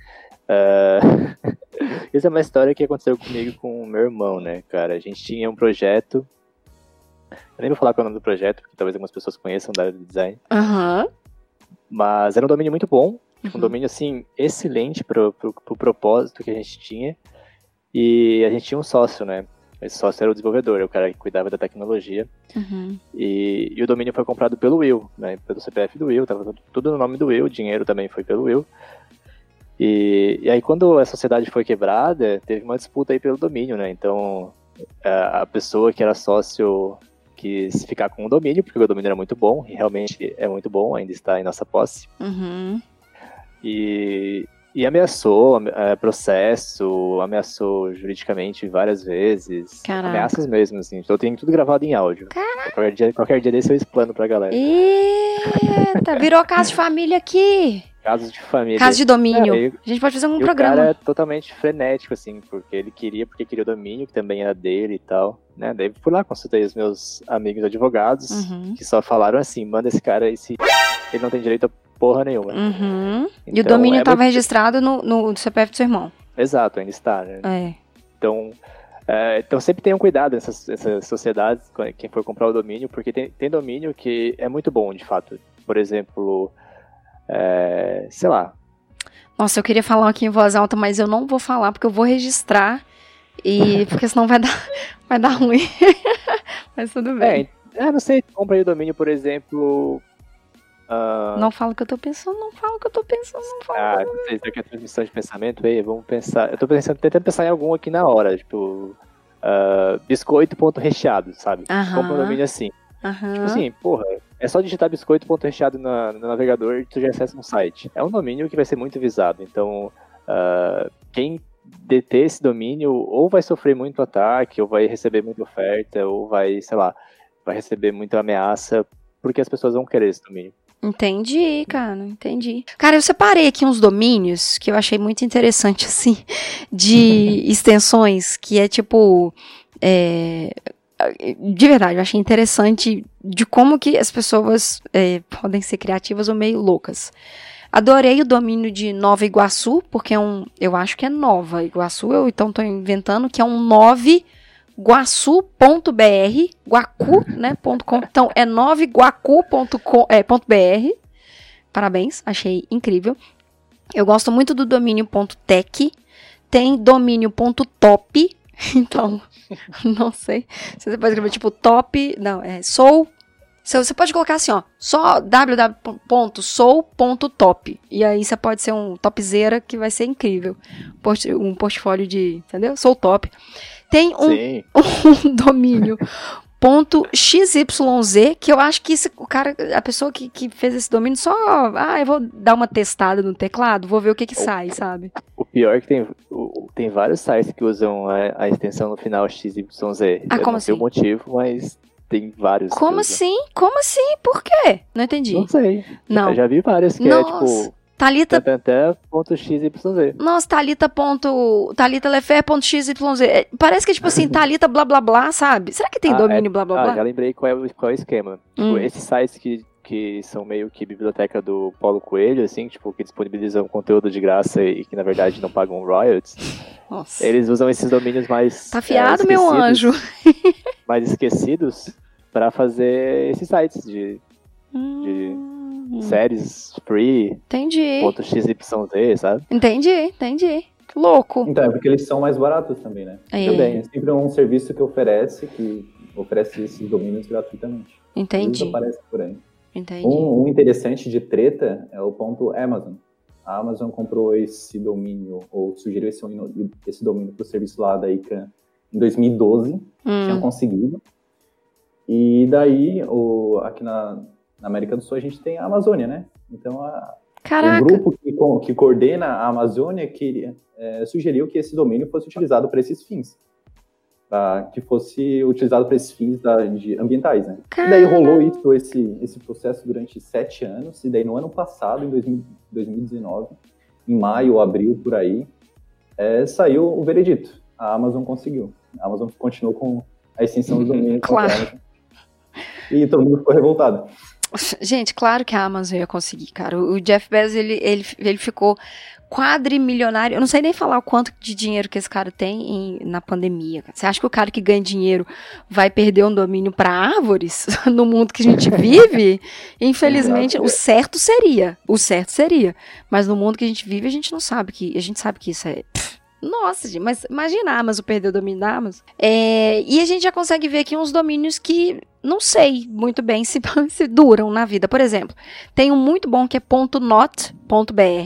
uh... essa é uma história que aconteceu comigo com o meu irmão, né, cara? A gente tinha um projeto, eu nem vou falar qual é o nome do projeto, porque talvez algumas pessoas conheçam da área do design, uhum. mas era um domínio muito bom, um domínio, assim, excelente pro, pro, pro propósito que a gente tinha. E a gente tinha um sócio, né? Esse sócio era o desenvolvedor, o cara que cuidava da tecnologia. Uhum. E, e o domínio foi comprado pelo Will, né? Pelo C P F do Will, tava tudo no nome do Will, o dinheiro também foi pelo Will. E, e aí quando a sociedade foi quebrada, teve uma disputa aí pelo domínio, né? Então a pessoa que era sócio quis ficar com o domínio, porque o domínio era muito bom, e realmente é muito bom, ainda está em nossa posse. Uhum. E, e ameaçou, é, processo, ameaçou juridicamente várias vezes. Caraca. Ameaças mesmo, assim. Então eu tenho tudo gravado em áudio. Caraca. Qualquer dia, qualquer dia desse eu explano pra galera. Eita, virou caso de família aqui. Casos de família. Caso de domínio. É, e, a gente pode fazer um e programa. O cara é totalmente frenético, assim, porque ele queria, porque queria o domínio, que também era dele e tal, né? Daí fui lá, consultei os meus amigos advogados, uhum. que só falaram assim, manda esse cara, esse... ele não tem direito a porra nenhuma. Uhum. Então, e o domínio estava é muito... registrado no, no C P F do seu irmão. Exato, ainda está, né? É. Então, é, então sempre tenham cuidado nessas, nessas sociedades, quem for comprar o domínio, porque tem, tem domínio que é muito bom, de fato. Por exemplo, é, sei lá. Nossa, eu queria falar aqui em voz alta, mas eu não vou falar, porque eu vou registrar, e porque senão vai dar, vai dar ruim. Mas tudo bem. É, não sei, compra aí o domínio, por exemplo... Uh... Não fala o que eu tô pensando, não fala o que eu tô pensando, não fala. Ah, não sei se aqui é transmissão de pensamento, aí, vamos pensar. Eu tô pensando, tentando pensar em algum aqui na hora, tipo, uh, biscoito ponto recheado, sabe? Aham. Compra um domínio assim. Aham. Tipo assim, porra, é só digitar biscoito ponto recheado na, no navegador e tu já acessa um site. É um domínio que vai ser muito visado, então uh, quem deter esse domínio ou vai sofrer muito ataque, ou vai receber muita oferta, ou vai, sei lá, vai receber muita ameaça, porque as pessoas vão querer esse domínio. Entendi, cara, entendi. Cara, eu separei aqui uns domínios que eu achei muito interessante, assim, de extensões, que é tipo, é, de verdade, eu achei interessante de como que as pessoas é, podem ser criativas ou meio loucas. Adorei o domínio de Nova Iguaçu, porque é um, eu acho que é Nova Iguaçu, eu então tô inventando, que é um nove guaçu ponto b r, guacu, né, ponto com, então é nove guacu ponto b r, parabéns, achei incrível. Eu gosto muito do domínio .tech, tem domínio .top, então, não sei, você pode escrever tipo top, não, é sou, você pode colocar assim, ó, só w w w ponto sou ponto top, e aí você pode ser um topzera que vai ser incrível, um portfólio de, entendeu, sou top. Tem um, um domínio .xyz, que eu acho que esse, o cara, a pessoa que, que fez esse domínio só, ah, eu vou dar uma testada no teclado, vou ver o que que o, sai, sabe? O pior é que tem, o, tem vários sites que usam a, a extensão no final X Y Z. Ah, eu como não assim? sei o motivo, mas tem vários. Como assim? Como assim? Por quê? Não entendi. Não sei. Não. Eu já vi vários que Nossa. é tipo... Thalita... .xyz. Nossa, Thalita. Thalita Lefer.xyz. Parece que é tipo assim, Thalita blá blá blá, sabe? Será que tem ah, domínio é... blá blá ah, blá? já lembrei qual é o, qual é o esquema. Hum. Tipo, esses sites que, que são meio que biblioteca do Paulo Coelho, assim, tipo, que disponibilizam conteúdo de graça e que na verdade não pagam royalties. Nossa. Eles usam esses domínios mais... Tá fiado, é, meu anjo. mais esquecidos pra fazer esses sites de... Hum. de... séries free, entendi. ponto .xyz, sabe? Entendi, entendi. Louco. Então, é porque eles são mais baratos também, né? É. Também. É sempre um serviço que oferece, que oferece esses domínios gratuitamente. Entendi. Isso aparece por aí. Entendi. Um, um interessante de treta é o ponto Amazon. A Amazon comprou esse domínio, ou sugeriu esse, esse domínio para o serviço lá da I C A N em dois mil e doze. Hum. Tinham conseguido. E daí, o, aqui na... Na América do Sul a gente tem a Amazônia, né? Então a, o grupo que, que coordena a Amazônia queria, é, sugeriu que esse domínio fosse utilizado para esses fins. Pra, que fosse utilizado para esses fins da, de ambientais, né? E daí rolou isso, esse, esse processo durante sete anos, e daí no ano passado, em dois mil, dois mil e dezenove, em maio ou abril, por aí, é, saiu o veredito. A Amazon conseguiu. A Amazon continuou com a extensão do domínio. Claro. E todo mundo ficou revoltado. Gente, claro que a Amazon ia conseguir, cara. O Jeff Bezos, ele, ele, ele ficou quadrimilionário. Eu não sei nem falar o quanto de dinheiro que esse cara tem em, na pandemia. Você acha que o cara que ganha dinheiro vai perder um domínio para árvores no mundo que a gente vive? Infelizmente, o certo seria. O certo seria. Mas no mundo que a gente vive, a gente não sabe que... A gente sabe que isso é... Nossa, gente, mas imagina a Amazon perder o domínio da Amazon. É, e a gente já consegue ver aqui uns domínios que não sei muito bem se, se duram na vida. Por exemplo, tem um muito bom que é .not.br,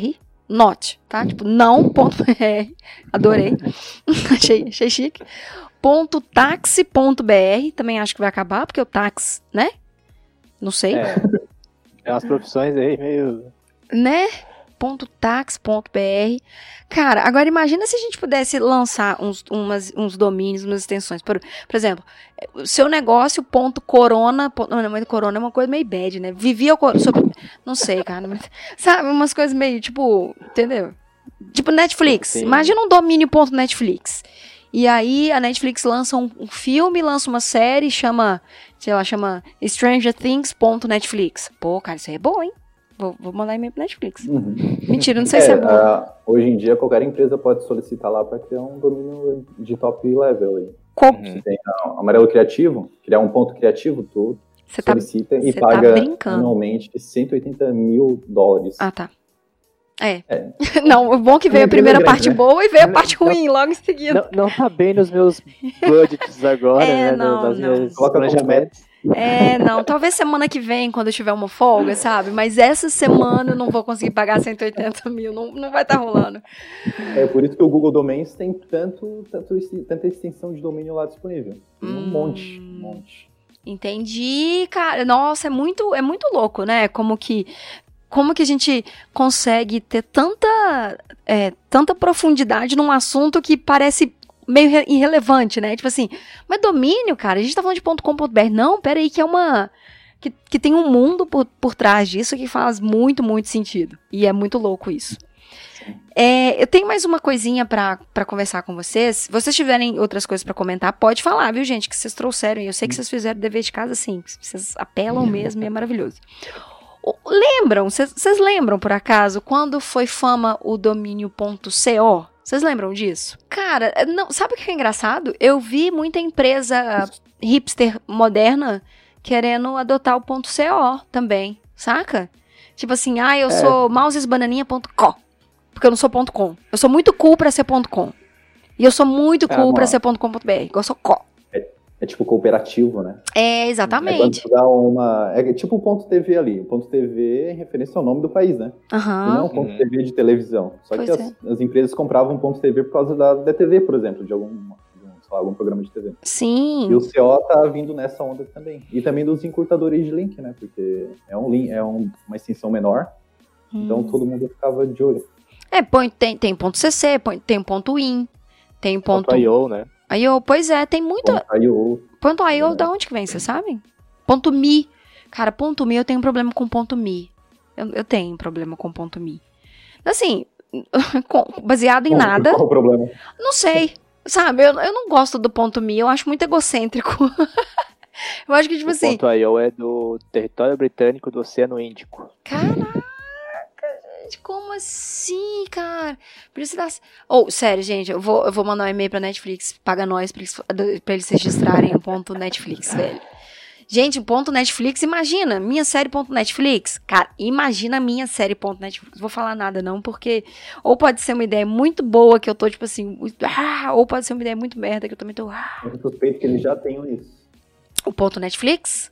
not, tá? Tipo, não ponto br, adorei, achei, achei chique. Ponto taxi ponto br, também acho que vai acabar, porque o táxi, né? Não sei. É, é umas profissões aí meio... Né? Ponto tax ponto br. Cara, agora imagina se a gente pudesse lançar uns, umas, uns domínios, umas extensões. Por, por exemplo, o seu negócio, ponto corona. Ponto, não, mas corona é uma coisa meio bad, né? Vivia sobre. Não sei, cara. Mas, sabe, umas coisas meio, tipo, entendeu? Tipo Netflix. Sim. Imagina um domínio ponto Netflix. E aí a Netflix lança um, um filme, lança uma série, chama, sei lá, chama Stranger Things ponto Netflix. Pô, cara, isso aí é bom, hein? Vou, vou mandar e-mail pro Netflix. Uhum. Mentira, não sei é, se é bom. Uh, hoje em dia, qualquer empresa pode solicitar lá para criar um domínio de top level aí. Qual? Você tem a Amarelo Criativo, criar um ponto criativo, tu cê solicita tá, e paga tá anualmente cento e oitenta mil dólares. Ah, tá. É. é. Não, o bom é que veio a primeira grande, parte né? boa e veio a parte ruim não, logo em seguida. Não, não tá bem nos meus budgets agora, é, né? Não, nos não. meus planejamentos. É, não, talvez semana que vem, quando eu tiver uma folga, sabe? Mas essa semana eu não vou conseguir pagar cento e oitenta mil, não, não vai estar tá rolando. É por isso que o Google Domains tem tanto, tanto, tanta extensão de domínio lá disponível. Tem um hum, monte, um monte. Entendi, cara. Nossa, é muito, é muito louco, né? Como que... Como que a gente consegue ter tanta, é, tanta profundidade num assunto que parece meio irrelevante, né? Tipo assim, mas domínio, cara, a gente tá falando de .com.br. Não, peraí, que é uma... Que, que tem um mundo por, por trás disso que faz muito, muito sentido. E é muito louco isso. É, eu tenho mais uma coisinha pra, pra conversar com vocês. Se vocês tiverem outras coisas pra comentar, pode falar, viu, gente? Que vocês trouxeram. Eu sei que vocês fizeram dever de casa, sim. Vocês apelam mesmo e é maravilhoso. Lembram, vocês lembram por acaso quando foi fama o domínio .co? Vocês lembram disso? Cara, não, sabe o que é engraçado? Eu vi muita empresa hipster moderna querendo adotar o .co também, saca? Tipo assim, ah, eu é. sou mousesbananinha ponto com, porque eu não sou .com. Eu sou muito cool pra ser .com. E eu sou muito cool é, pra ser .com.br, eu sou co. É tipo cooperativo, né? É, exatamente. É, quando dá uma, é tipo o ponto .tv ali. O ponto .tv é referência ao nome do país, né? Uhum. E não o ponto .tv de televisão. Só pois que as, é. as empresas compravam o ponto .tv por causa da D T V, por exemplo, de algum, sei lá, algum programa de T V. Sim. E o C O tá vindo nessa onda também. E também dos encurtadores de link, né? Porque é, um link, é um, uma extensão menor, hum. então todo mundo ficava de olho. É, põe, tem, tem ponto .cc, põe, tem ponto .in, tem ponto... ponto .io, né? Aí, eu, pois é, tem muita... Ponto .io. Ponto .io, é. Da onde que vem, vocês sabem? Ponto .me. Cara, ponto .me, eu tenho problema com ponto .me. Eu, eu tenho problema com ponto .me. Assim, baseado em Bom, nada... Qual o problema? Não sei, sabe? Eu, eu não gosto do ponto .me, eu acho muito egocêntrico. Eu acho que, tipo o assim... ponto .io é do território britânico do Oceano Índico. Caraca! Como assim, cara? Por isso dá... Oh, sério, gente, eu vou, eu vou mandar um e-mail pra Netflix, paga nós pra eles, pra eles registrarem o ponto Netflix, velho. Gente, o ponto Netflix, imagina, minha série ponto Netflix. Cara, imagina a minha série ponto Netflix. Não vou falar nada não, porque ou pode ser uma ideia muito boa que eu tô, tipo assim, ah, ou pode ser uma ideia muito merda que eu também tô... Ah. Eu suspeito que eles já tenham isso. O ponto Netflix?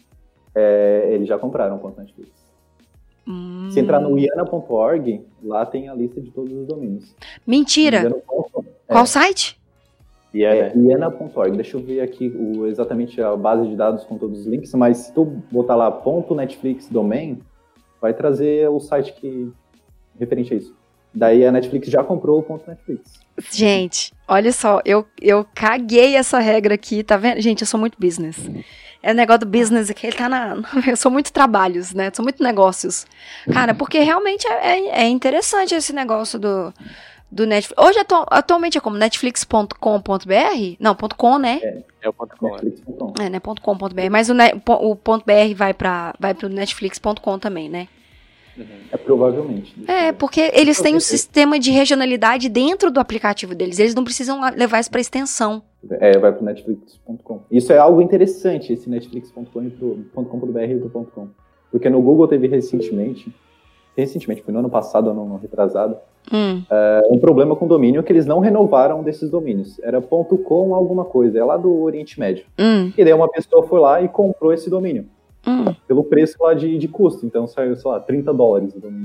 É, eles já compraram o ponto Netflix. Hum. Se entrar no iana ponto org, lá tem a lista de todos os domínios. Mentira! Qual é. site? É, iana ponto org. Deixa eu ver aqui o, exatamente a base de dados com todos os links, mas se tu botar lá .netflix domain, vai trazer o site que referente a isso. Daí a Netflix já comprou o ponto .netflix. Gente, olha só, eu, eu caguei essa regra aqui, tá vendo? Gente, eu sou muito business. É o negócio do business aqui, ele tá na... Eu sou muito trabalhos, né? Sou muito negócios. Cara, porque realmente é, é interessante esse negócio do, do Netflix. Hoje, atu, atualmente, é como? netflix ponto com ponto br? Não, .com, né? É, é o .com. É, né? .com.br. Mas o, o .br vai, pra, vai pro netflix ponto com também, né? É, provavelmente. É, porque eles têm um sistema de regionalidade dentro do aplicativo deles. Eles não precisam levar isso para extensão. É, vai pro netflix ponto com. Isso é algo interessante, esse netflix ponto com e pro .com.br e pro .com. Porque no Google teve recentemente, recentemente, foi no ano passado, ano, ano retrasado, hum. uh, um problema com domínio que eles não renovaram desses domínios. Era .com alguma coisa, é lá do Oriente Médio. Hum. E daí uma pessoa foi lá e comprou esse domínio. Hum. Pelo preço lá de, de custo. Então saiu, sei lá, trinta dólares o domínio.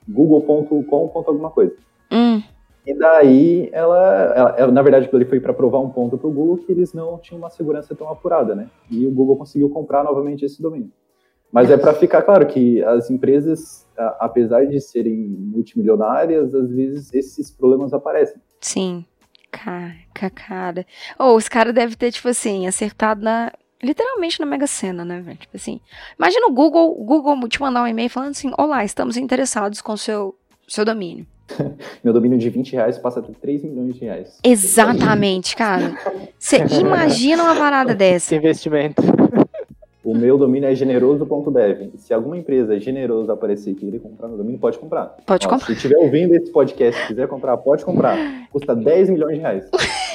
google ponto com ponto alguma coisa. Hum. E daí, ela, ela, ela na verdade, ele foi para provar um ponto para o Google que eles não tinham uma segurança tão apurada, né? E o Google conseguiu comprar novamente esse domínio. Mas é para ficar claro que as empresas, apesar de serem multimilionárias, às vezes esses problemas aparecem. Sim. Cara, cara. Ou oh, os caras devem ter, tipo assim, acertado na... literalmente na Mega Sena, né, velho? Tipo assim, imagina o Google, o Google te mandar um e-mail falando assim, olá, estamos interessados com o seu, seu domínio. Meu domínio de vinte reais passa a ter três milhões de reais. Exatamente, cara. Você imagina uma parada dessa. Esse investimento. O meu domínio é generoso.dev. Se alguma empresa generosa aparecer e querer comprar no domínio, pode comprar. Pode Ó, comprar. Se estiver ouvindo esse podcast e quiser comprar, pode comprar. Custa dez milhões de reais.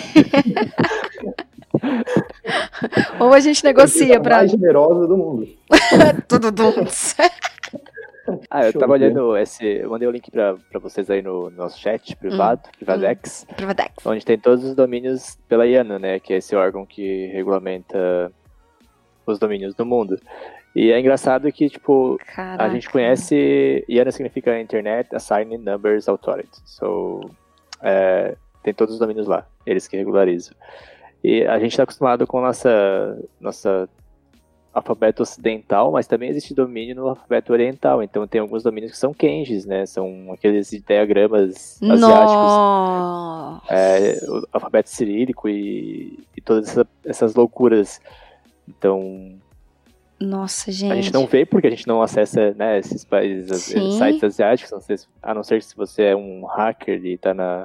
Ou a gente negocia a pra... mais generosa do mundo. Tudo dum. Ah, eu Show, tava né? olhando esse... Eu mandei o link pra, pra vocês aí no nosso chat privado, hum, Privadex. Hum, Privadex. Onde tem todos os domínios pela I A N A, né? Que é esse órgão que regulamenta os domínios do mundo. E é engraçado que, tipo, Caraca. a gente conhece... I A N A significa Internet Assigned Numbers Authority. So, é, tem todos os domínios lá. Eles que regularizam. E a gente está acostumado com nossa nossa alfabeto ocidental, mas também existe domínio no alfabeto oriental. Então tem alguns domínios que são kanjis, né? São aqueles diagramas asiáticos. Nossa. É, o alfabeto cirílico e, e todas essa, essas loucuras. Então... Nossa, gente. A gente não vê porque a gente não acessa, né, esses países, Sim. sites asiáticos, não sei, a não ser se você é um hacker e tá na...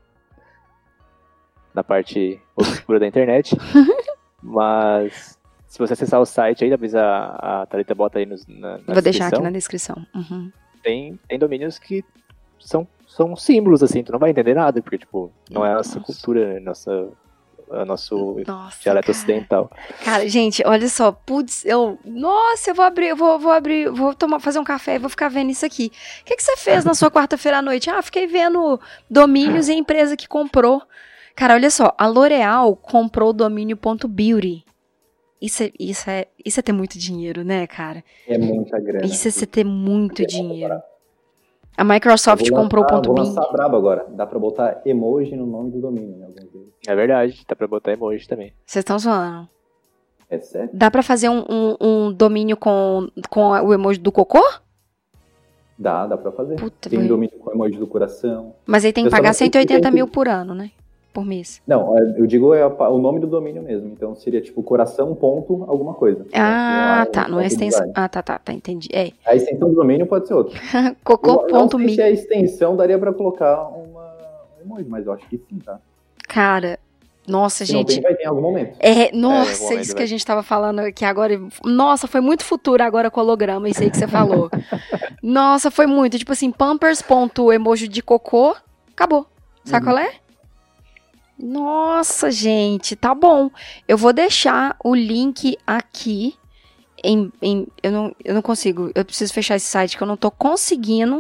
na parte obscura da internet, mas se você acessar o site aí, talvez a, a Thalita bota aí no, na, na Vou deixar aqui na descrição. Uhum. Tem, tem domínios que são, são símbolos, assim, tu não vai entender nada, porque, tipo, não é a nossa cultura, nossa, a nosso nossa, dialeto cara. ocidental. Cara, gente, olha só, putz, eu, nossa, eu vou abrir, eu vou, vou abrir, vou tomar, fazer um café e vou ficar vendo isso aqui. O que, que você fez na sua quarta-feira à noite? Ah, fiquei vendo domínios e a empresa que comprou. Cara, olha só, a L'Oréal comprou o domínio .beauty. Isso é, isso, é, isso é ter muito dinheiro, né, cara? É muita grana. Isso é você ter muito é dinheiro. A Microsoft lançar, comprou o ponto Vou lançar brabo agora. Dá pra botar emoji no nome do domínio, né? É verdade, dá pra botar emoji também. Vocês estão zoando? É sério? Dá pra fazer um, um, um domínio com, com o emoji do cocô? Dá, dá pra fazer. Puta, tem foi... domínio com emoji do coração. Mas aí tem que pagar cento e oitenta mil por ano, né? Por mês. Não, eu digo é o nome do domínio mesmo. Então seria tipo coração ponto alguma coisa. Ah, então, tá. Não é extensão. Ah, tá, tá, tá. Entendi. É. A extensão do domínio pode ser outra. Cocô.me. Se a extensão daria pra colocar uma um emoji, mas eu acho que sim, tá? Cara, nossa, Se gente. não tem, vai ter em algum momento. É, nossa, é, momento, isso vai. que a gente tava falando aqui agora. Nossa, foi muito futuro agora com o holograma, isso aí que você falou. Nossa, foi muito. Tipo assim, pampers.emoji de cocô, acabou. Sabe uhum. qual é? Nossa, gente, tá bom. Eu vou deixar o link aqui. Em, em, eu, não, eu não consigo. Eu preciso fechar esse site que eu não tô conseguindo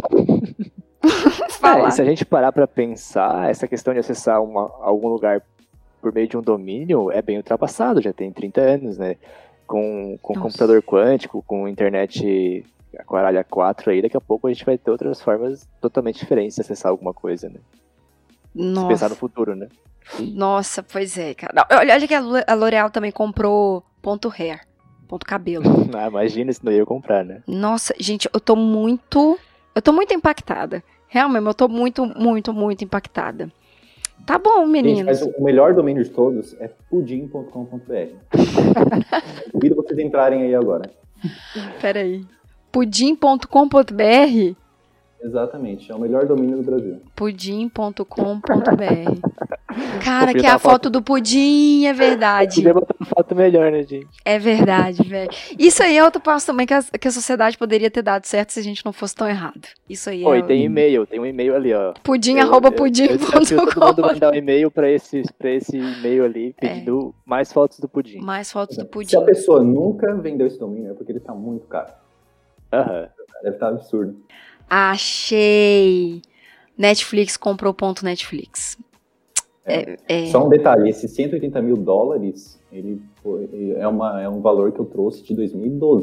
falar. É, se a gente parar pra pensar, essa questão de acessar uma, algum lugar por meio de um domínio é bem ultrapassado, já tem trinta anos, né? Com, com computador quântico, com internet com a Aralha quatro aí, daqui a pouco a gente vai ter outras formas totalmente diferentes de acessar alguma coisa, né? Nossa. Se pensar no futuro, né? Nossa, pois é, cara. Olha, olha que a L'Oréal também comprou ponto hair, ponto cabelo. Ah, imagina se não ia comprar, né? Nossa, gente, eu tô muito... Eu tô muito impactada. Realmente, eu tô muito, muito, muito impactada. Tá bom, meninos. Gente, mas o melhor domínio de todos é pudim ponto com ponto b r. Convido vocês entrarem aí agora. Peraí. pudim ponto com ponto b r? Exatamente, é o melhor domínio do Brasil. pudim ponto com ponto b r. Cara, que é a foto, foto do pudim, é verdade. Podia botar uma foto melhor, né, gente? É verdade, velho. Isso aí é outro passo também que a, que a sociedade poderia ter dado certo se a gente não fosse tão errado. Isso aí Oi, é... tem e-mail, tem um e-mail ali, ó. Pudim, eu, arroba pudim ponto com. Eu, eu, eu todo mundo mandar um e-mail pra esse, pra esse e-mail ali, pedindo é. mais fotos do pudim. Mais fotos do pudim. Se a pessoa nunca vendeu esse domínio, é porque ele tá muito caro. Aham. Uhum. Deve estar absurdo. Achei! Netflix comprou ponto Netflix. É. É, é... Só um detalhe, esses cento e oitenta mil dólares, ele foi, é, uma, é um valor que eu trouxe de dois mil e doze.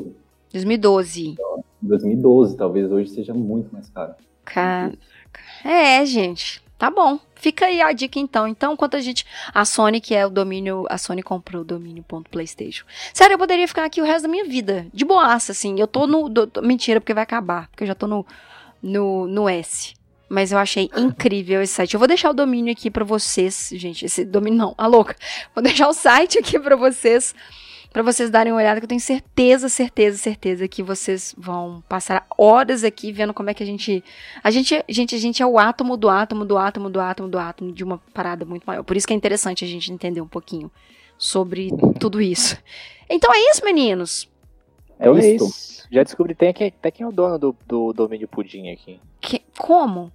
dois mil e doze. dois mil e doze, talvez hoje seja muito mais caro. Caraca. É, gente. Tá bom. Fica aí a dica então. Então, enquanto a gente... A Sony, que é o domínio... A Sony comprou o domínio.playstation. Sério, eu poderia ficar aqui o resto da minha vida. De boaça, assim. Eu tô no... Do, mentira, porque vai acabar. Porque eu já tô no, no, no S. Mas eu achei incrível esse site. Eu vou deixar o domínio aqui pra vocês. Gente, esse domínio não. A louca. Vou deixar o site aqui pra vocês... Pra vocês darem uma olhada, que eu tenho certeza, certeza, certeza que vocês vão passar horas aqui vendo como é que a gente... A gente, gente, a gente é o átomo do átomo, do átomo, do átomo, do átomo, de uma parada muito maior. Por isso que é interessante a gente entender um pouquinho sobre tudo isso. Então é isso, meninos? É isso. isso. Já descobri até quem, até quem é o dono do, do domínio Pudim aqui. Que, como?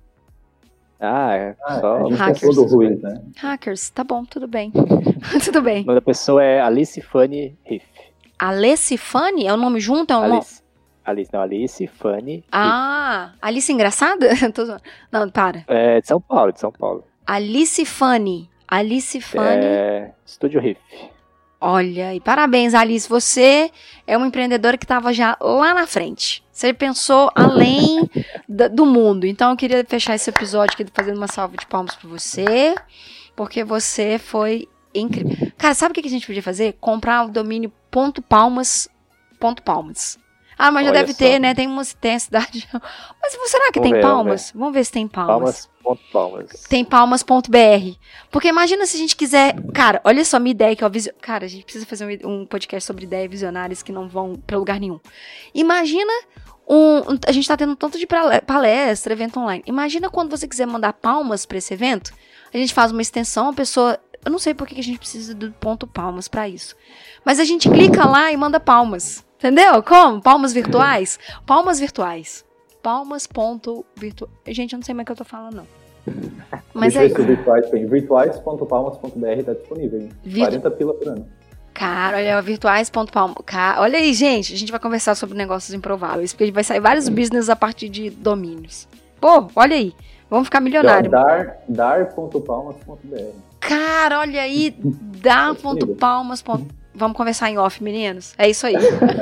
Ah, é ah, só... Hackers. Todo ruim, né? Hackers, tá bom, tudo bem. Tudo bem. O nome da pessoa é Alice Fanny Riff. Alice Fanny? É o nome junto? É um Alice. nome... Alice, não, Alice Fanny Ah, Riff. Alice engraçada? Não, para. É de São Paulo, de São Paulo. Alice Fanny. Alice Fanny. É... Estúdio Riff. Olha, e parabéns, Alice. Você é uma empreendedora que estava já lá na frente. Você pensou além da, do mundo. Então, eu queria fechar esse episódio aqui fazendo uma salva de palmas para você, porque você foi incrível. Cara, sabe o que a gente podia fazer? Comprar o domínio ponto palmas, ponto palmas. Ah, mas já Olha deve só. ter, né? Tem uma tem a cidade. Mas será que Vamos tem ver, palmas? vamos Vamos ver se tem palmas. Palmas, ponto palmas. Tem palmas ponto b r. Porque imagina se a gente quiser... Cara, olha só a minha ideia que é o visio... Cara, a gente precisa fazer um, um podcast sobre ideias visionárias que não vão pra lugar nenhum. Imagina um... um a gente tá tendo um tanto de palestra, evento online. Imagina quando você quiser mandar palmas pra esse evento, a gente faz uma extensão, a pessoa... Eu não sei por que a gente precisa do ponto palmas pra isso. Mas a gente clica lá e manda palmas. Entendeu? Como? Palmas virtuais? Palmas virtuais. Palmas ponto virtual. Gente, eu não sei mais o que eu tô falando, não. Mas Deixa é eu ver se o virtuais tem. virtuais ponto palmas ponto b r tá disponível, hein? Vir... quarenta pila por ano. Cara, olha, virtuais ponto palmas. Cara, olha aí, gente. A gente vai conversar sobre negócios improváveis, porque vai sair vários business a partir de domínios. Pô, olha aí. Vamos ficar milionário. dar ponto palmas ponto b r. Cara, olha aí. dar ponto palmas. Vamos conversar em off, meninos? É isso aí.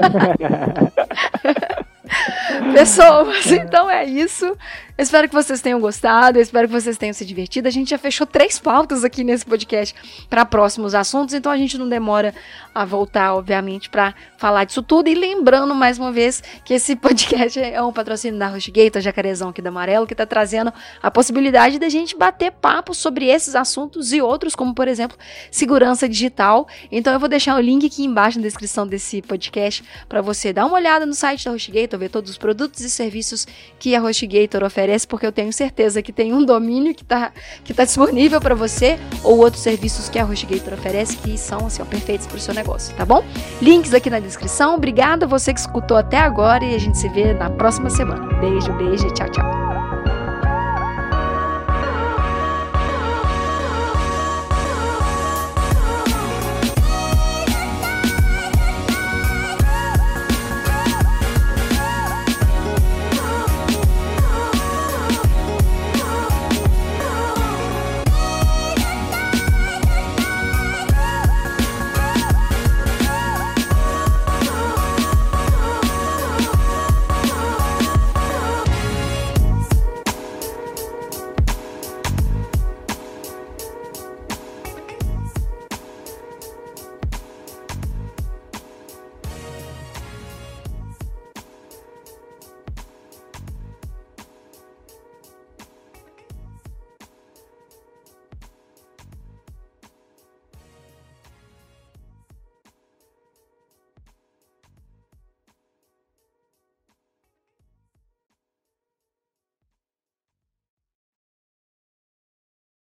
Pessoas, então é isso. Eu espero que vocês tenham gostado, eu espero que vocês tenham se divertido. A gente já fechou três pautas aqui nesse podcast para próximos assuntos, então a gente não demora a voltar, obviamente, para falar disso tudo. E lembrando, mais uma vez, que esse podcast é um patrocínio da HostGator, Jacarezão aqui da Amarelo, que está trazendo a possibilidade da gente bater papo sobre esses assuntos e outros, como, por exemplo, segurança digital. Então eu vou deixar o link aqui embaixo na descrição desse podcast para você dar uma olhada no site da HostGator, ver todos os produtos e serviços que a HostGator oferece, porque eu tenho certeza que tem um domínio que está que tá disponível para você, ou outros serviços que a HostGator oferece que são assim, ó, perfeitos para o seu negócio, tá bom? Links aqui na descrição. Obrigada a você que escutou até agora e a gente se vê na próxima semana. Beijo, beijo e tchau, tchau.